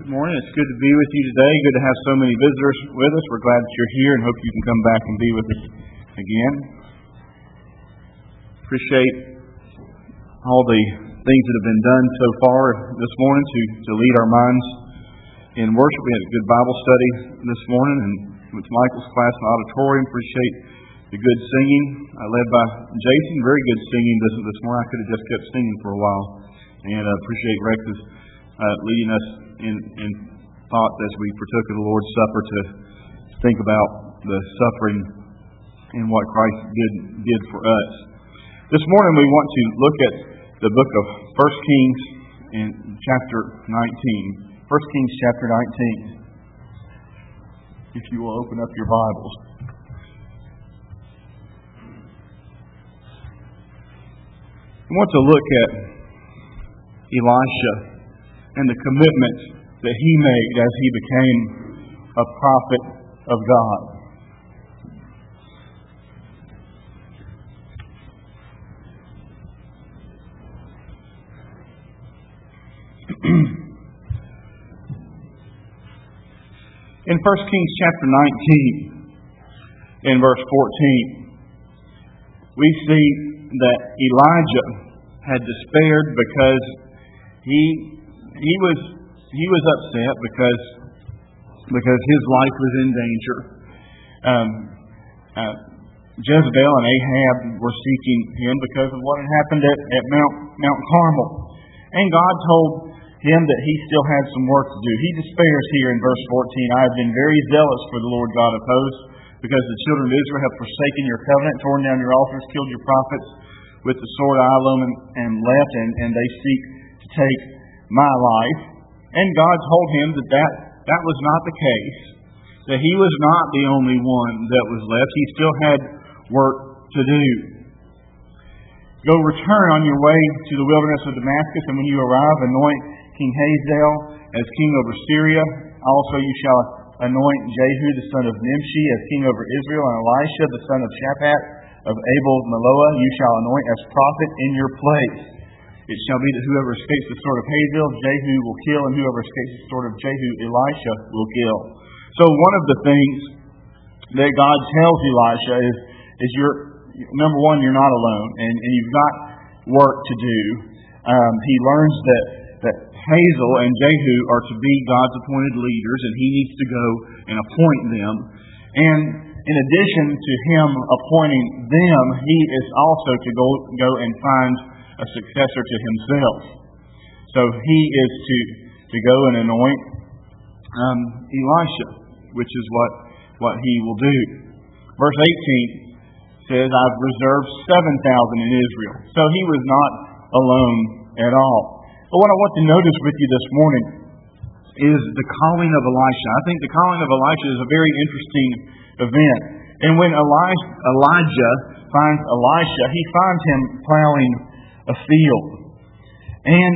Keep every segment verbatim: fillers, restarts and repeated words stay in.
Good morning. It's good to be with you today. Good to have so many visitors with us. We're glad that you're here and hope you can come back and be with us again. Appreciate all the things that have been done so far this morning to, to lead our minds in worship. We had a good Bible study this morning and with Michael's class in the auditorium. Appreciate the good singing uh, led by Jason. Very good singing this, this morning. I could have just kept singing for a while. And I uh, appreciate Rex's uh, leading us in, in thought as we partook of the Lord's Supper to think about the suffering and what Christ did did for us. This morning we want to look at the book of First Kings in chapter nineteen. First Kings chapter nineteen. If you will open up your Bibles. We want to look at Elisha and the commitment that he made as he became a prophet of God. In First Kings chapter nineteen, in verse fourteen, we see that Elijah had despaired because he he was he was upset because because his life was in danger. Um, uh, Jezebel and Ahab were seeking him because of what had happened at, at Mount Mount Carmel, and God told him that he still had some work to do. He despairs here in verse fourteen. I have been very zealous for the Lord God of hosts, because the children of Israel have forsaken your covenant, torn down your altars, killed your prophets with the sword of Elam, and, and left, and, and they seek to take my life. And God told him that, that that was not the case, that he was not the only one that was left. He still had work to do. Go return on your way to the wilderness of Damascus, and when you arrive, anoint King Hazael as king over Syria. Also you shall anoint Jehu the son of Nimshi as king over Israel, and Elisha the son of Shaphat of Abel-Meholah you shall anoint as prophet in your place. It shall be that whoever escapes the sword of Hazael, Jehu will kill, and whoever escapes the sword of Jehu, Elisha will kill. So one of the things that God tells Elisha is, is you're, number one, you're not alone, and, and you've got work to do. Um, he learns that, that Hazael and Jehu are to be God's appointed leaders, and he needs to go and appoint them. And in addition to him appointing them, he is also to go, go and find a successor to himself. So he is to, to go and anoint um, Elisha, which is what, what he will do. Verse eighteen says, I've reserved seven thousand in Israel. So he was not alone at all. But what I want to notice with you this morning is the calling of Elisha. I think the calling of Elisha is a very interesting event. And when Elijah, Elijah finds Elisha, he finds him plowing a field. And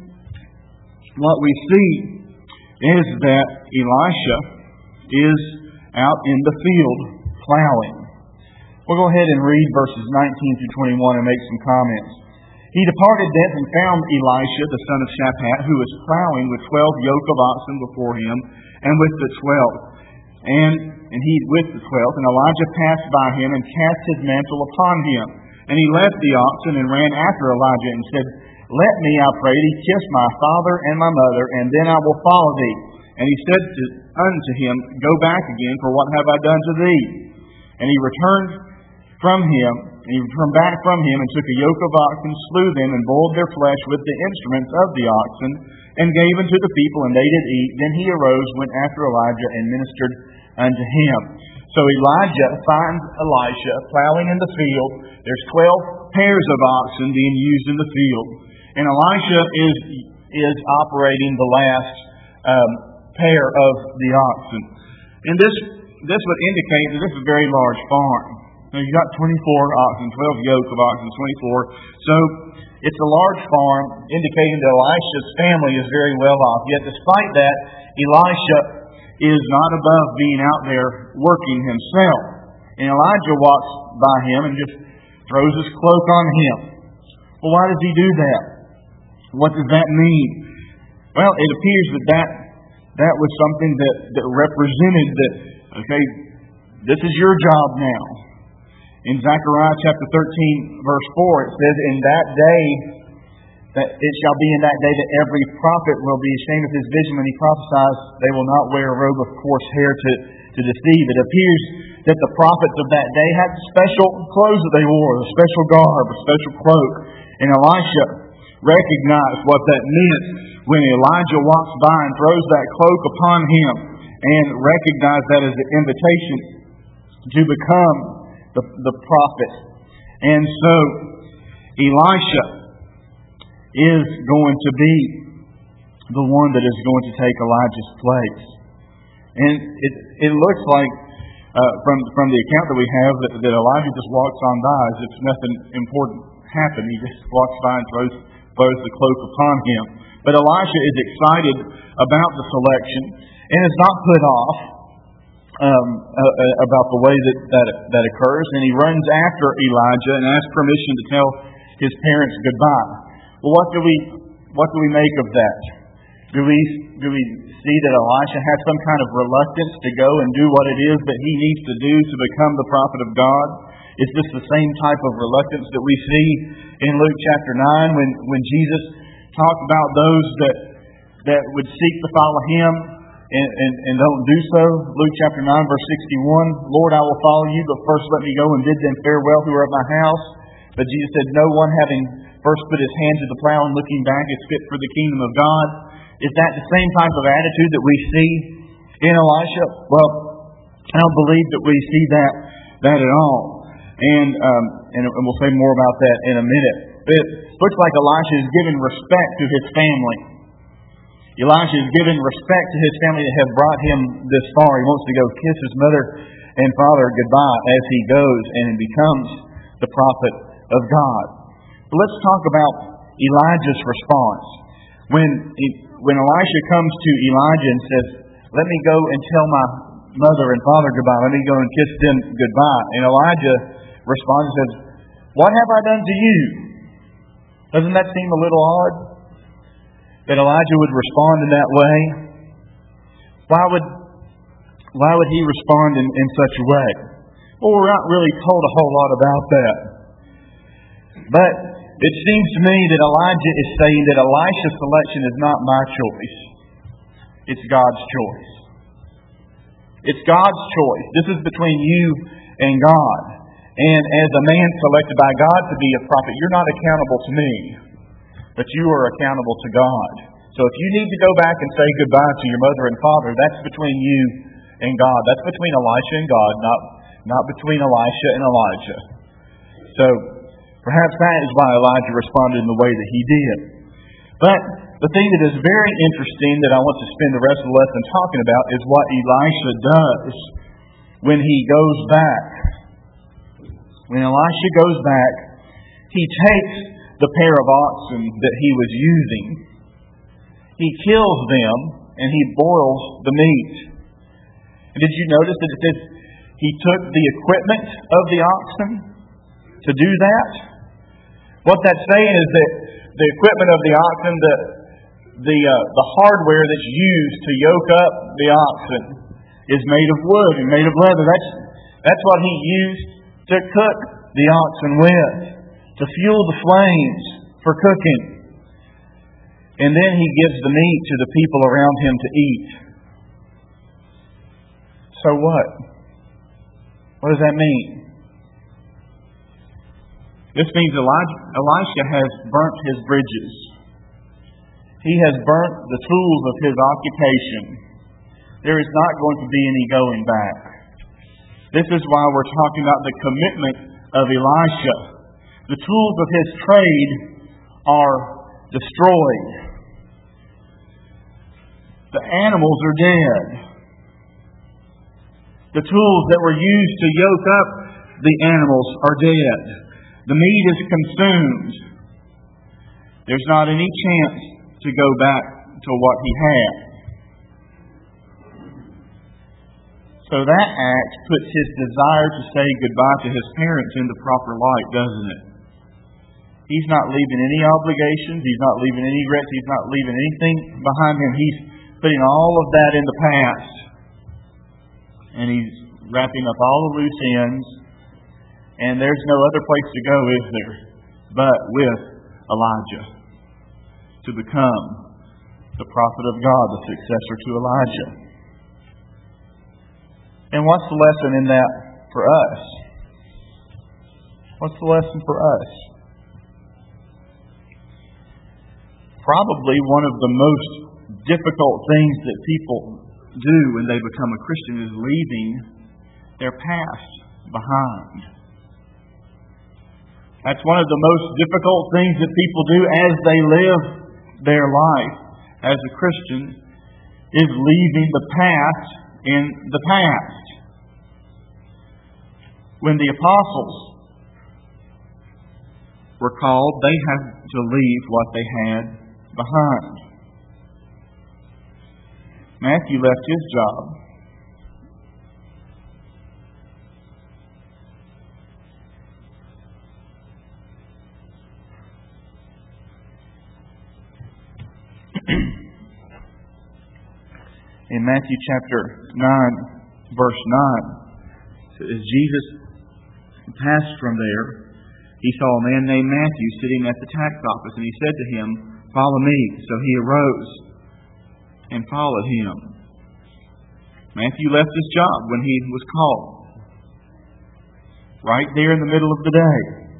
what we see is that Elisha is out in the field plowing. We'll go ahead and read verses nineteen through twenty-one and make some comments. He departed thence and found Elisha, the son of Shaphat, who was plowing with twelve yoke of oxen before him, and with the twelve, and and he with the twelfth. And Elijah passed by him and cast his mantle upon him. And he left the oxen and ran after Elijah and said, Let me, I pray thee, kiss my father and my mother, and then I will follow thee. And he said to, unto him, Go back again, for what have I done to thee? And he returned from him, and he returned back from him, and took a yoke of oxen, slew them, and boiled their flesh with the instruments of the oxen, and gave unto the people, and they did eat. Then he arose, went after Elijah, and ministered unto him. So Elijah finds Elisha plowing in the field. There's twelve pairs of oxen being used in the field, and Elisha is is operating the last um, pair of the oxen. And this this would indicate that this is a very large farm. Now you've got twenty-four oxen, twelve yoke of oxen, twenty-four. So it's a large farm, indicating that Elisha's family is very well off. Yet despite that, Elisha is not above being out there working himself. And Elijah walks by him and just throws his cloak on him. Well, why does he do that? What does that mean? Well, it appears that that that was something that, that represented that, okay, this is your job now. In Zechariah chapter thirteen, verse four, it says, in that day, that it shall be in that day that every prophet will be ashamed of his vision when he prophesies. They will not wear a robe of coarse hair to, to deceive. It appears that the prophets of that day had special clothes that they wore, a special garb, a special cloak. And Elisha recognized what that meant when Elijah walks by and throws that cloak upon him, and recognized that as an invitation to become the, the prophet. And so Elisha is going to be the one that is going to take Elijah's place. And it it looks like uh, from from the account that we have that, that Elijah just walks on by as if nothing important happened. He just walks by and throws throws the cloak upon him. But Elisha is excited about the selection and is not put off um, uh, about the way that, that that occurs. And he runs after Elijah and asks permission to tell his parents goodbye. Well, what do we what do we make of that? Do we do we see that Elisha has some kind of reluctance to go and do what it is that he needs to do to become the prophet of God? Is this the same type of reluctance that we see in Luke chapter nine when, when Jesus talked about those that that would seek to follow him and, and, and don't do so? Luke chapter nine, verse sixty-one, Lord, I will follow you, but first let me go and bid them farewell who are at my house. But Jesus said, no one having first put his hand to the plow and looking back is fit for the kingdom of God. Is that the same type of attitude that we see in Elisha? Well, I don't believe that we see that that at all. And um, and we'll say more about that in a minute. But it looks like Elisha is giving respect to his family. Elisha is giving respect to his family that have brought him this far. He wants to go kiss his mother and father goodbye as he goes and becomes the prophet of God. But let's talk about Elijah's response. When when Elisha comes to Elijah and says, let me go and tell my mother and father goodbye. Let me go and kiss them goodbye. And Elijah responds and says, what have I done to you? Doesn't that seem a little odd? That Elijah would respond in that way? Why would why would he respond in, in such a way? Well, we're not really told a whole lot about that. But it seems to me that Elijah is saying that Elisha's selection is not my choice. It's God's choice. It's God's choice. This is between you and God. And as a man selected by God to be a prophet, you're not accountable to me, but you are accountable to God. So if you need to go back and say goodbye to your mother and father, that's between you and God. That's between Elisha and God, not, not between Elisha and Elijah. So perhaps that is why Elijah responded in the way that he did. But the thing that is very interesting that I want to spend the rest of the lesson talking about is what Elisha does when he goes back. When Elisha goes back, he takes the pair of oxen that he was using, he kills them, and he boils the meat. And did you notice that it says he took the equipment of the oxen to do that? What that's saying is that the equipment of the oxen, the the uh, the hardware that's used to yoke up the oxen, is made of wood and made of leather. That's that's what he used to cook the oxen with, to fuel the flames for cooking. And then he gives the meat to the people around him to eat. So what? What does that mean? This means Elijah, Elisha has burnt his bridges. He has burnt the tools of his occupation. There is not going to be any going back. This is why we're talking about the commitment of Elisha. The tools of his trade are destroyed. The animals are dead. The tools that were used to yoke up the animals are dead. The meat is consumed. There's not any chance to go back to what he had. So that act puts his desire to say goodbye to his parents in the proper light, doesn't it? He's not leaving any obligations. He's not leaving any regrets. He's not leaving anything behind him. He's putting all of that in the past. And He's wrapping up all the loose ends. And there's no other place to go, is there, but with Elijah, to become the prophet of God, the successor to Elijah. And what's the lesson in that for us? What's the lesson for us? Probably one of the most difficult things that people do when they become a Christian is leaving their past behind. That's one of the most difficult things that people do as they live their life as a Christian, is leaving the past in the past. When the apostles were called, they had to leave what they had behind. Matthew left his job. In Matthew chapter nine, verse nine, as Jesus passed from there, He saw a man named Matthew sitting at the tax office, and He said to him, "Follow me." So he arose and followed Him. Matthew left his job when he was called, right there in the middle of the day.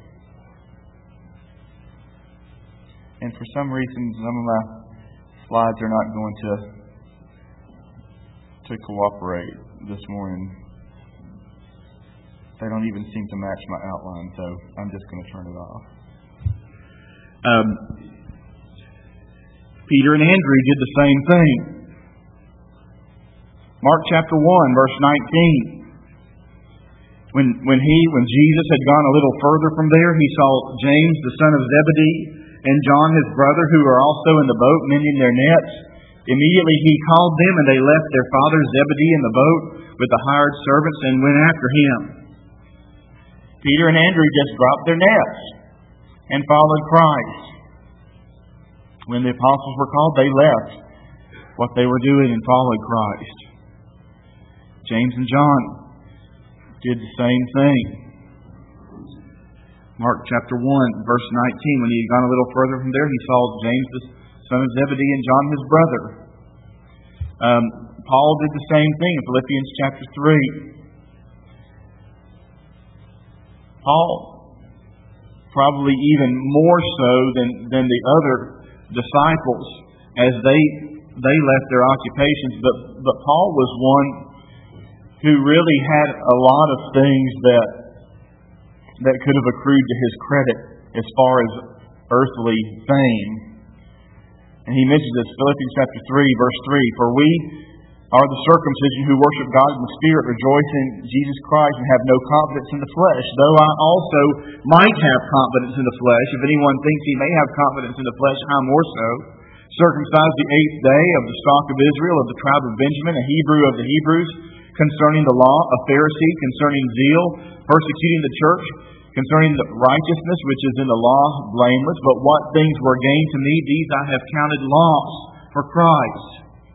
And for some reason, some of my slides are not going to to cooperate this morning. They don't even seem to match my outline, so I'm just going to turn it off. Um, Peter and Andrew did the same thing. Mark chapter one, verse nineteen. When when he, when Jesus had gone a little further from there, He saw James, the son of Zebedee, and John, his brother, who were also in the boat, mending their nets. Immediately He called them, and they left their father Zebedee in the boat with the hired servants and went after Him. Peter and Andrew just dropped their nets and followed Christ. When the apostles were called, they left what they were doing and followed Christ. James and John did the same thing. Mark chapter one, verse nineteen. When he had gone a little further from there, he saw James the son of Zebedee and John his brother. Um, Paul did the same thing in Philippians chapter three. Paul, probably even more so than, than the other disciples, as they they left their occupations, but, but Paul was one who really had a lot of things that that could have accrued to his credit as far as earthly fame. And he mentions this, Philippians chapter three, verse three, "For we are the circumcision who worship God in the Spirit, rejoice in Jesus Christ, and have no confidence in the flesh. Though I also might have confidence in the flesh, if anyone thinks he may have confidence in the flesh, I more so. Circumcised the eighth day, of the stock of Israel, of the tribe of Benjamin, a Hebrew of the Hebrews, concerning the law, a Pharisee, concerning zeal, persecuting the church, concerning the righteousness which is in the law, blameless. But what things were gained to me, these I have counted loss for Christ."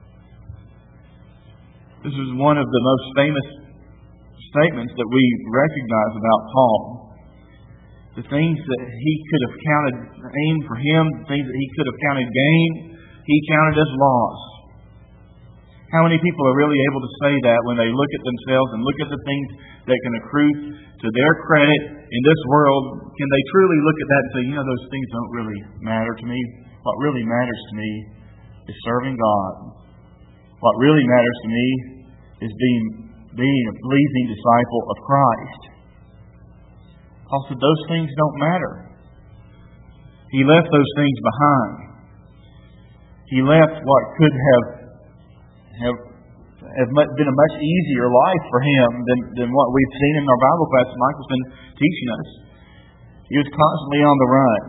This is one of the most famous statements that we recognize about Paul. The things that he could have counted gain for him, the things that he could have counted gain, he counted as loss. How many people are really able to say that when they look at themselves and look at the things that can accrue to their credit in this world? Can they truly look at that and say, you know, those things don't really matter to me? What really matters to me is serving God. What really matters to me is being, being a pleasing disciple of Christ. Paul said those things don't matter. He left those things behind. He left what could have have, have been a much easier life for him than, than what we've seen in our Bible class Michael's been teaching us. He was constantly on the run.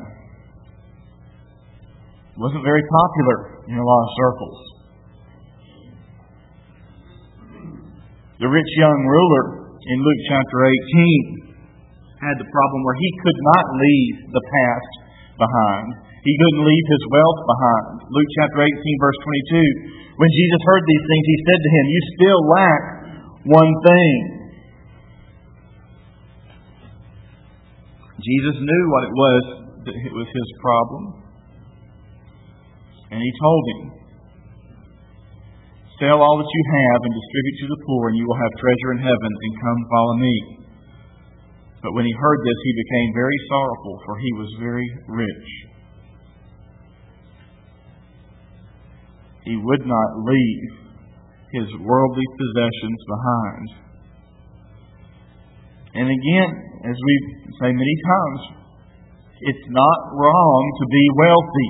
Wasn't very popular in a lot of circles. The rich young ruler in Luke chapter eighteen had the problem where he could not leave the past behind. He couldn't leave his wealth behind. Luke chapter eighteen, verse twenty-two. When Jesus heard these things, He said to him, "You still lack one thing." Jesus knew what it was that it was his problem. And He told him, "Sell all that you have and distribute to the poor, and you will have treasure in heaven, and come follow me." But when he heard this, he became very sorrowful, for he was very rich. He would not leave his worldly possessions behind. And again, as we say many times, it's not wrong to be wealthy.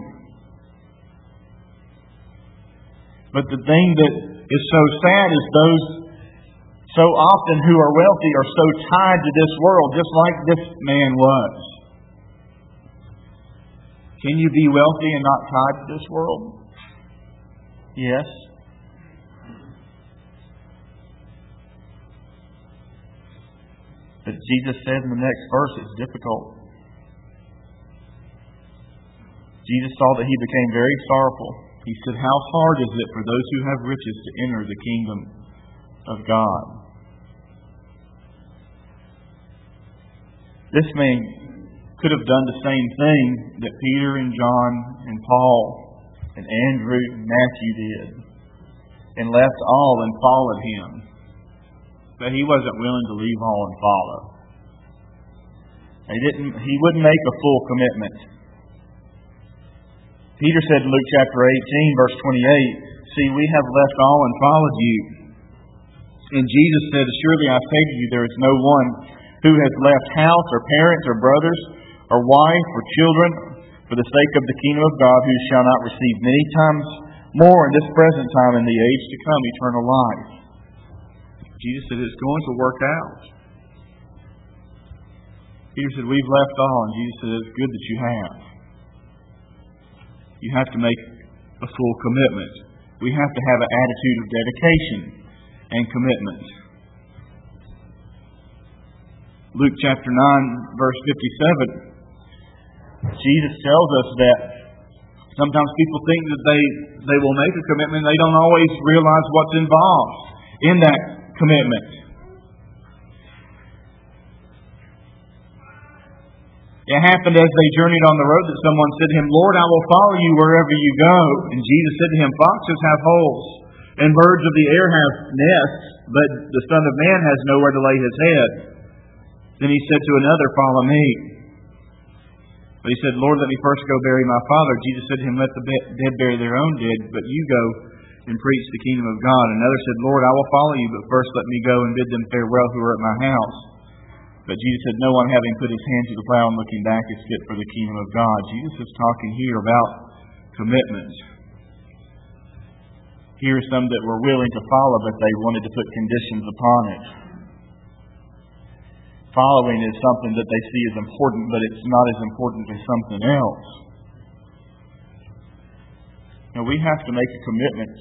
But the thing that is so sad is those so often who are wealthy are so tied to this world, just like this man was. Can you be wealthy and not tied to this world? Yes. But Jesus said in the next verse, it's difficult. Jesus saw that he became very sorrowful. He said, "How hard is it for those who have riches to enter the kingdom of God?" This man could have done the same thing that Peter and John and Paul and Andrew and Matthew did, and left all and followed him. But he wasn't willing to leave all and follow. He didn't. He wouldn't make a full commitment. Peter said in Luke chapter eighteen, verse twenty-eight, "See, we have left all and followed you." And Jesus said, "Surely I say to you, there is no one who has left house or parents or brothers or wife or children for the sake of the kingdom of God who shall not receive many times more in this present time in the age to come eternal life." Jesus said it's going to work out. Peter said, "We've left all." And Jesus said, "It's good that you have." You have to make a full commitment. We have to have an attitude of dedication and commitment. Luke chapter nine, verse fifty-seven, Jesus tells us that sometimes people think that they, they will make a commitment. They don't always realize what's involved in that commitment. It happened as they journeyed on the road that someone said to him, "Lord, I will follow you wherever you go." And Jesus said to him, "Foxes have holes, and birds of the air have nests, but the Son of Man has nowhere to lay his head." Then he said to another, "Follow me." But he said, "Lord, let me first go bury my father." Jesus said to him, "Let the dead bury their own dead, but you go and preach the kingdom of God." Another said, "Lord, I will follow you, but first let me go and bid them farewell who are at my house." But Jesus said, "No one having put his hand to the plow and looking back is fit for the kingdom of God." Jesus is talking here about commitment. Here are some that were willing to follow, but they wanted to put conditions upon it. Following is something that they see as important, but it's not as important as something else. Now, we have to make a commitment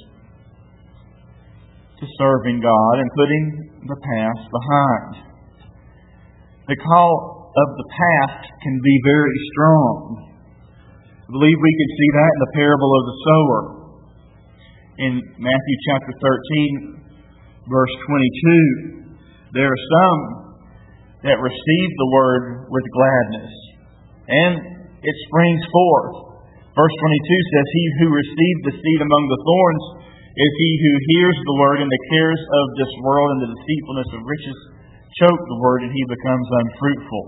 to serving God and putting the past behind. The call of the past can be very strong. I believe we can see that in the parable of the sower. In Matthew chapter thirteen, verse twenty-two, there are some that receive the word with gladness, and it springs forth. Verse twenty-two says, "He who received the seed among the thorns is he who hears the word, and the cares of this world and the deceitfulness of riches choke the word, and he becomes unfruitful."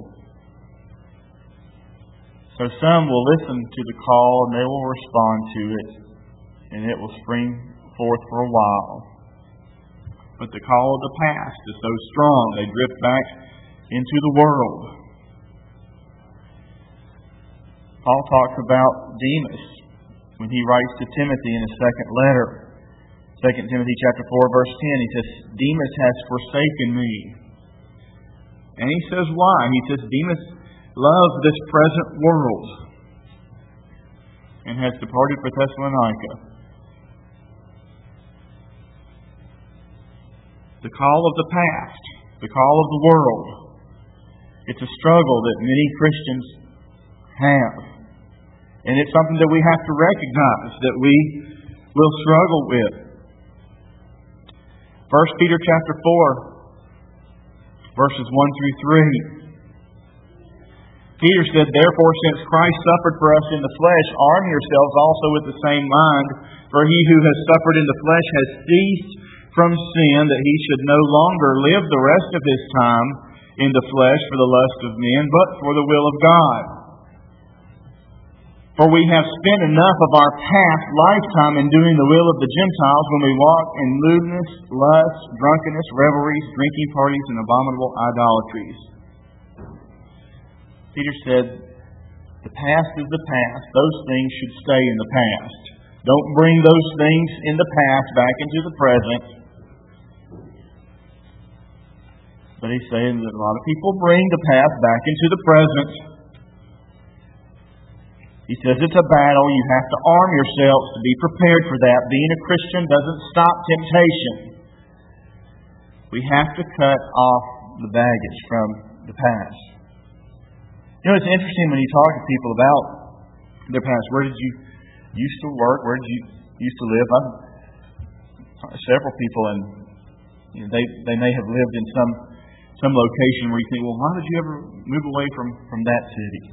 So some will listen to the call, and they will respond to it, and it will spring forth for a while. But the call of the past is so strong, they drift back into the world. Paul talks about Demas when he writes to Timothy in his second letter. Second Timothy chapter four, verse ten, he says, "Demas has forsaken me." And he says why? He says, "Demas loved this present world and has departed for Thessalonica." The call of the past, the call of the world, it's a struggle that many Christians have. And it's something that we have to recognize that we will struggle with. First Peter chapter four, verses one through three. Peter said, "Therefore, since Christ suffered for us in the flesh, arm yourselves also with the same mind. For he who has suffered in the flesh has ceased from sin, that he should no longer live the rest of his time in the flesh for the lust of men, but for the will of God. For we have spent enough of our past lifetime in doing the will of the Gentiles when we walk in lewdness, lust, drunkenness, revelries, drinking parties, and abominable idolatries." Peter said, the past is the past. Those things should stay in the past. Don't bring those things in the past back into the present. But he's saying that a lot of people bring the past back into the present. He says it's a battle. You have to arm yourselves to be prepared for that. Being a Christian doesn't stop temptation. We have to cut off the baggage from the past. You know, it's interesting when you talk to people about their past. Where did you used to work? Where did you used to live? I've talked to several people, and you know, they they may have lived in some some location where you think, well, why did you ever move away from, from that city?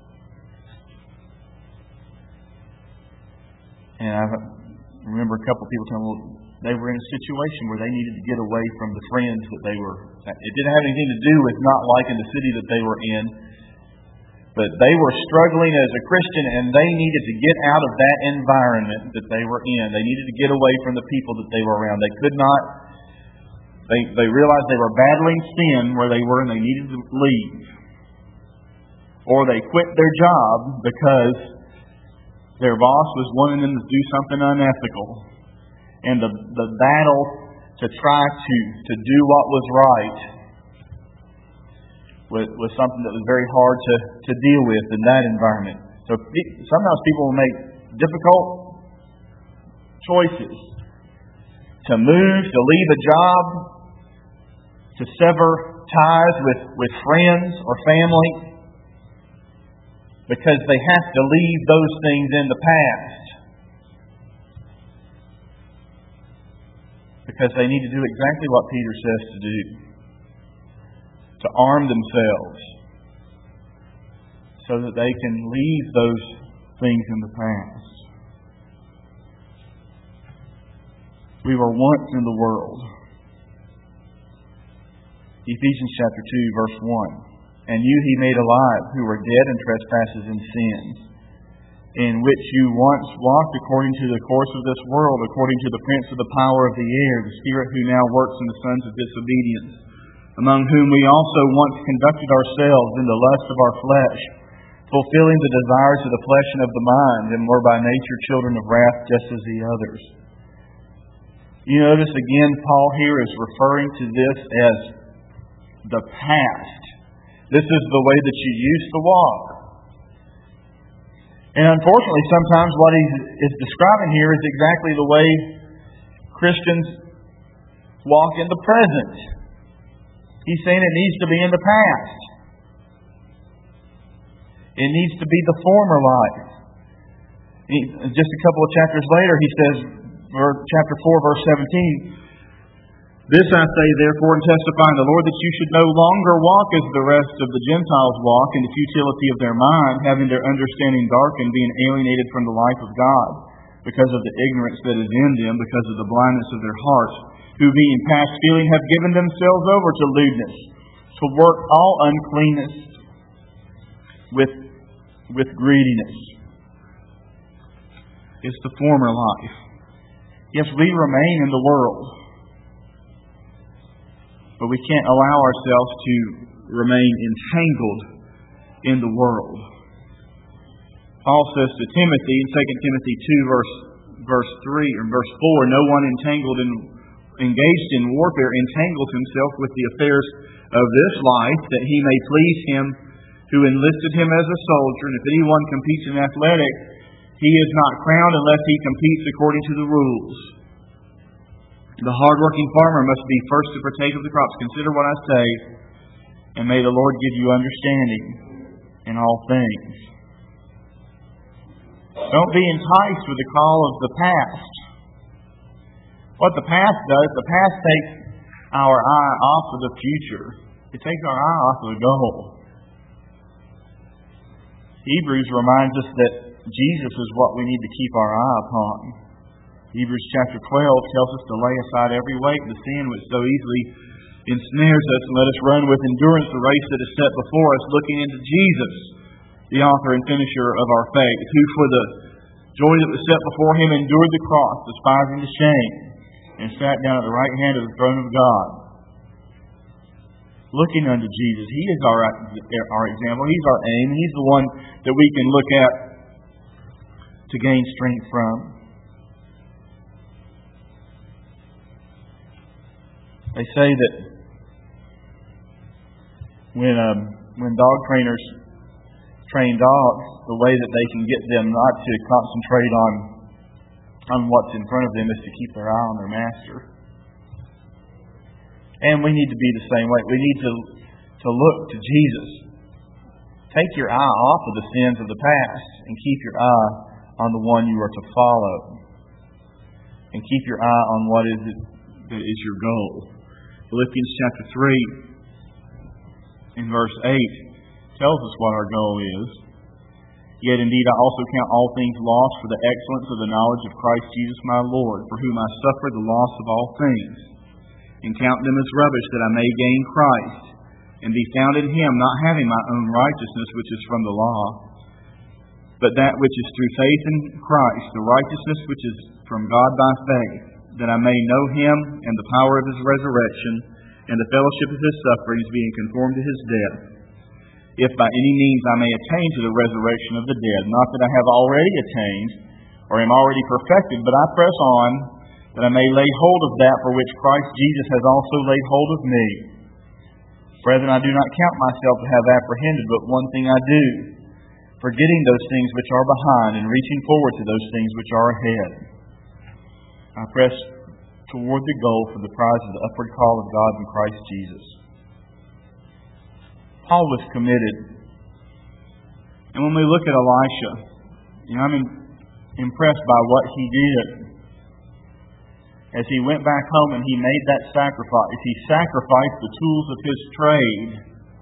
And I remember a couple of people telling me, well, they were in a situation where they needed to get away from the friends that they were. It didn't have anything to do with not liking the city that they were in. But they were struggling as a Christian, and they needed to get out of that environment that they were in. They needed to get away from the people that they were around. They could not, they, they realized they were battling sin where they were, and they needed to leave. Or they quit their job because their boss was wanting them to do something unethical. And the, the battle to try to, to do what was right Was, was something that was very hard to, to deal with in that environment. So sometimes people will make difficult choices to move, to leave a job, to sever ties with, with friends or family, because they have to leave those things in the past. Because they need to do exactly what Peter says to do. To arm themselves so that they can leave those things in the past. We were once in the world. Ephesians chapter two, verse one. "And you he made alive, who were dead in trespasses and sins, in which you once walked according to the course of this world, according to the prince of the power of the air, the spirit who now works in the sons of disobedience, among whom we also once conducted ourselves in the lust of our flesh, fulfilling the desires of the flesh and of the mind, and were by nature children of wrath, just as the others." You notice again, Paul here is referring to this as the past. This is the way that you used to walk. And unfortunately, sometimes what he is describing here is exactly the way Christians walk in the present. He's saying it needs to be in the past. It needs to be the former life. He, just a couple of chapters later, he says, chapter four, verse seventeen, "This I say, therefore, and testify in the Lord, that you should no longer walk as the rest of the Gentiles walk, in the futility of their mind, having their understanding darkened, being alienated from the life of God, because of the ignorance that is in them, because of the blindness of their hearts, who being past feeling have given themselves over to lewdness, to work all uncleanness with, with greediness." It's the former life. Yes, we remain in the world, but we can't allow ourselves to remain entangled in the world. Paul says to Timothy in Second Timothy two, verse, verse three or verse four, "No one entangled in engaged in warfare entangles himself with the affairs of this life, that he may please him who enlisted him as a soldier. And if anyone competes in athletics, he is not crowned unless he competes according to the rules. The hard-working farmer must be first to partake of the crops. Consider what I say, and may the Lord give you understanding in all things." Don't be enticed with the call of the past. What the past does, the past takes our eye off of the future. It takes our eye off of the goal. Hebrews reminds us that Jesus is what we need to keep our eye upon. Hebrews chapter twelve tells us to lay aside every weight and the sin which so easily ensnares us, and let us run with endurance the race that is set before us, looking into Jesus, the author and finisher of our faith, who for the joy that was set before him endured the cross, despising the shame, and sat down at the right hand of the throne of God. Looking unto Jesus, He is our, our example. He's our aim. He's the one that we can look at to gain strength from. They say that when um, when dog trainers train dogs, the way that they can get them not to concentrate on on what's in front of them is to keep their eye on their master. And we need to be the same way. We need to to look to Jesus. Take your eye off of the sins of the past and keep your eye on the one you are to follow. And keep your eye on what is it that is your goal. Philippians chapter three, in verse eight, tells us what our goal is. Yet indeed I also count all things lost for the excellence of the knowledge of Christ Jesus my Lord, for whom I suffered the loss of all things, and count them as rubbish, that I may gain Christ, and be found in Him, not having my own righteousness which is from the law, but that which is through faith in Christ, the righteousness which is from God by faith, that I may know Him and the power of His resurrection, and the fellowship of His sufferings, being conformed to His death, if by any means I may attain to the resurrection of the dead. Not that I have already attained, or am already perfected, but I press on, that I may lay hold of that for which Christ Jesus has also laid hold of me. Brethren, I do not count myself to have apprehended, but one thing I do, forgetting those things which are behind, and reaching forward to those things which are ahead. I press toward the goal for the prize of the upward call of God in Christ Jesus. Paul was committed. And when we look at Elisha, you know, I'm in, impressed by what he did. As he went back home and he made that sacrifice, he sacrificed the tools of his trade.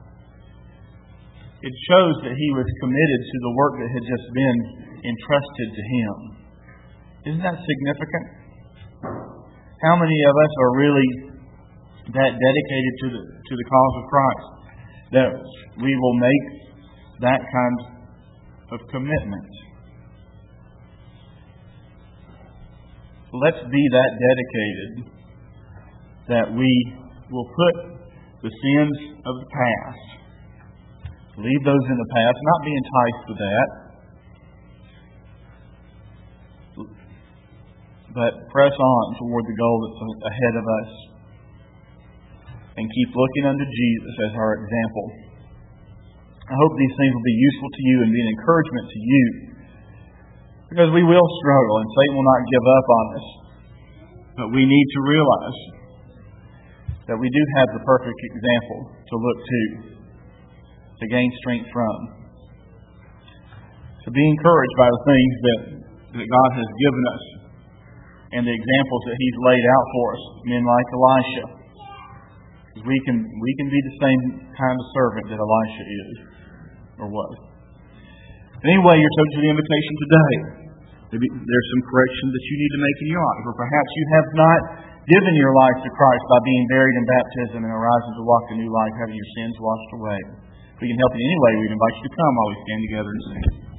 It shows that he was committed to the work that had just been entrusted to him. Isn't that significant? How many of us are really that dedicated to the to the cause of Christ that we will make that kind of commitment? Let's be that dedicated that we will put the sins of the past, leave those in the past, not be enticed with that, but press on toward the goal that's ahead of us and keep looking unto Jesus as our example. I hope these things will be useful to you and be an encouragement to you, because we will struggle and Satan will not give up on us. But we need to realize that we do have the perfect example to look to, to gain strength from. To be encouraged by the things that, that God has given us and the examples that He's laid out for us, men like Elisha. We can, we can be the same kind of servant that Elisha is, or was. Anyway, you're subject to the invitation today. Maybe there's some correction that you need to make in your life, or perhaps you have not given your life to Christ by being buried in baptism and arising to walk a new life, having your sins washed away. If we can help in any way, we'd invite you to come while we stand together and sing.